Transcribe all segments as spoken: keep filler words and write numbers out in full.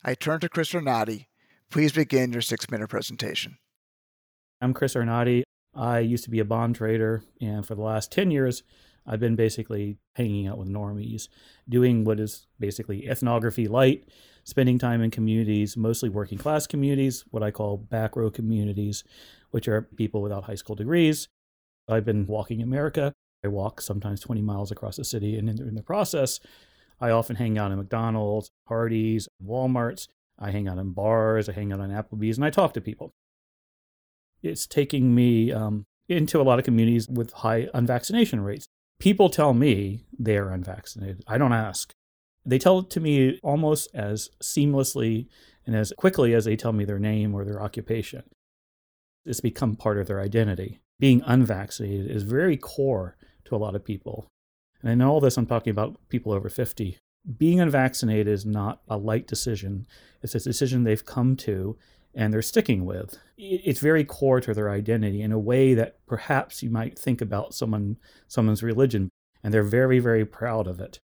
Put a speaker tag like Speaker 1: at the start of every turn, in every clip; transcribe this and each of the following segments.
Speaker 1: I turn to Chris Ornati. Please begin your six-minute presentation.
Speaker 2: I'm Chris Ornati. I used to be a bond trader, and for the last ten years, I've been basically hanging out with normies, doing what is basically ethnography light, spending time in communities, mostly working class communities, what I call back row communities, which are people without high school degrees. I've been walking America. I walk sometimes twenty miles across the city, and in, in the process, I often hang out in McDonald's, Hardee's, Walmarts. I hang out in bars, I hang out on Applebee's, and I talk to people. It's taking me um, into a lot of communities with high unvaccination rates. People tell me they are unvaccinated. I don't ask. They tell it to me almost as seamlessly and as quickly as they tell me their name or their occupation. It's become part of their identity. Being unvaccinated is very core to a lot of people. And in all this, I'm talking about people over fifty. Being unvaccinated is not a light decision. It's a decision they've come to and they're sticking with. It's very core to their identity in a way that perhaps you might think about someone, someone's religion, and they're very, very proud of it.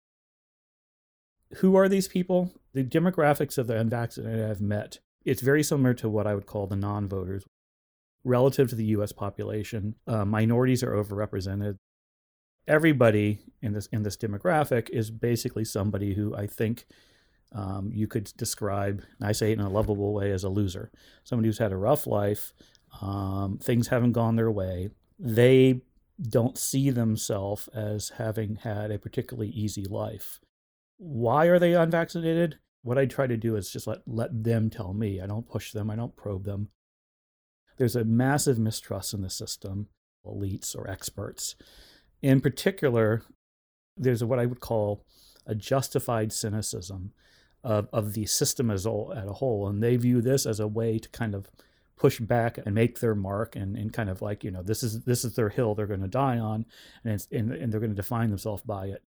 Speaker 2: Who are these people? The demographics of the unvaccinated I've met, it's very similar to what I would call the non-voters. Relative to the U S population, uh, minorities are overrepresented. Everybody in this in this demographic is basically somebody who I think um, you could describe, and I say it in a lovable way, as a loser. Somebody who's had a rough life, um, things haven't gone their way. They don't see themselves as having had a particularly easy life. Why are they unvaccinated? What I try to do is just let, let them tell me. I don't push them. I don't probe them. There's a massive mistrust in the system, elites or experts. In particular, there's what I would call a justified cynicism of, of the system as a, as a whole. And they view this as a way to kind of push back and make their mark and, and kind of like, you know, this is this is their hill they're going to die on, and, it's, and, and they're going to define themselves by it.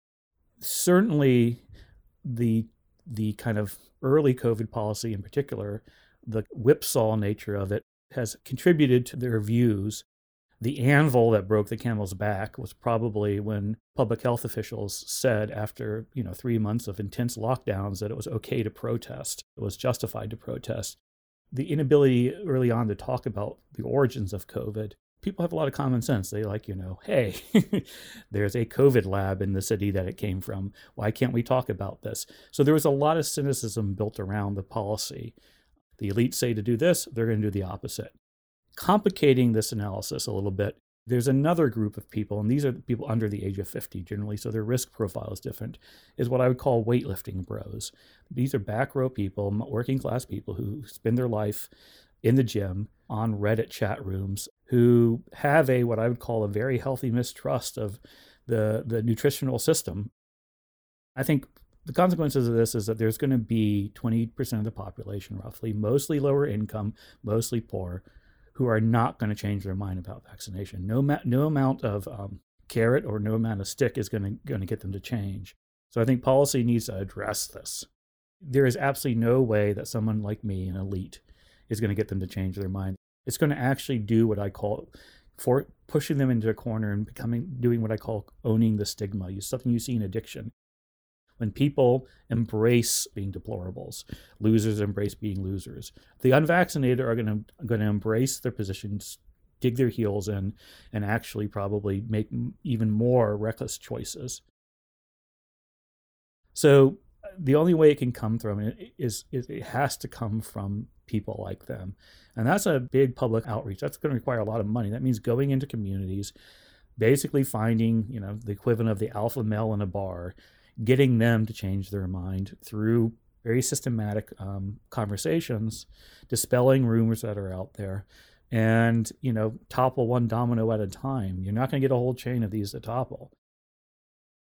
Speaker 2: Certainly, the the kind of early COVID policy in particular, the whipsaw nature of it, has contributed to their views. The anvil that broke the camel's back was probably when public health officials said after, you know, three months of intense lockdowns that it was okay to protest. It was justified to protest. The inability early on to talk about the origins of COVID. People have a lot of common sense. They like, you know, hey, there's a COVID lab in the city that it came from. Why can't we talk about this? So there was a lot of cynicism built around the policy. The elites say to do this, they're going to do the opposite. Complicating this analysis a little bit, there's another group of people, and these are people under the age of fifty generally, so their risk profile is different, is what I would call weightlifting bros. These are back row people, working class people who spend their life in the gym, on Reddit chat rooms, who have a what I would call a very healthy mistrust of the, the nutritional system. I think the consequences of this is that there's going to be twenty percent of the population, roughly, mostly lower income, mostly poor, who are not going to change their mind about vaccination. No, ma- no amount of um, carrot or no amount of stick is going to going to get them to change. So I think policy needs to address this. There is absolutely no way that someone like me, an elite, is going to get them to change their mind. It's going to actually do what I call for pushing them into a corner and becoming doing what I call owning the stigma. It's something you see in addiction. When people embrace being deplorables, losers embrace being losers. The unvaccinated are going to going to embrace their positions, dig their heels in, and actually probably make even more reckless choices. So the only way it can come from it is, is it has to come from people like them. And that's a big public outreach. That's going to require a lot of money. That means going into communities, basically finding, you know, the equivalent of the alpha male in a bar, getting them to change their mind through very systematic um, conversations, dispelling rumors that are out there, and, you know, topple one domino at a time. You're not going to get a whole chain of these to topple.